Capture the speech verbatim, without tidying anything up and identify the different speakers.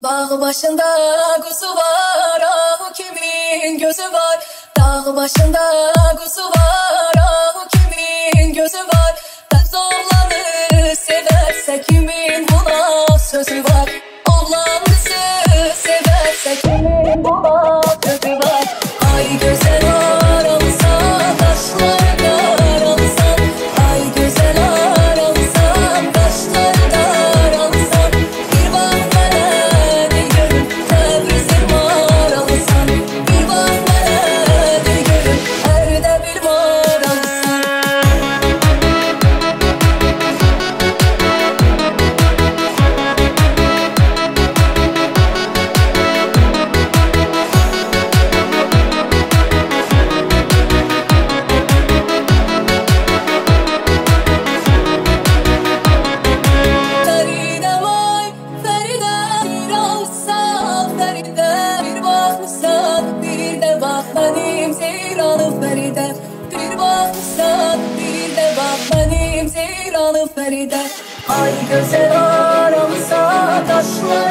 Speaker 1: Bağ başında kuzu var, ah o kimin gözü var. Dağ başında kuzu var, ah o kimin gözü var. Kız oğlanı severse kimin buna sözü var. Oğlan kızı severse kimin buna sözü var. Ay güzel aramsan taşlarda aramsan. Ay güzel aramsan taşlarda aramsan. Bir bak bana de görüm Tebrizim var alsan. Bir bak bana de görüm erde bir var alsan. Feride vay Feride bir alsan Feride bir baksan bir de bak benim zeyranım Feride bir baksan bir de bak benim zeyranım Feride. Ay güzel aramsa taşlar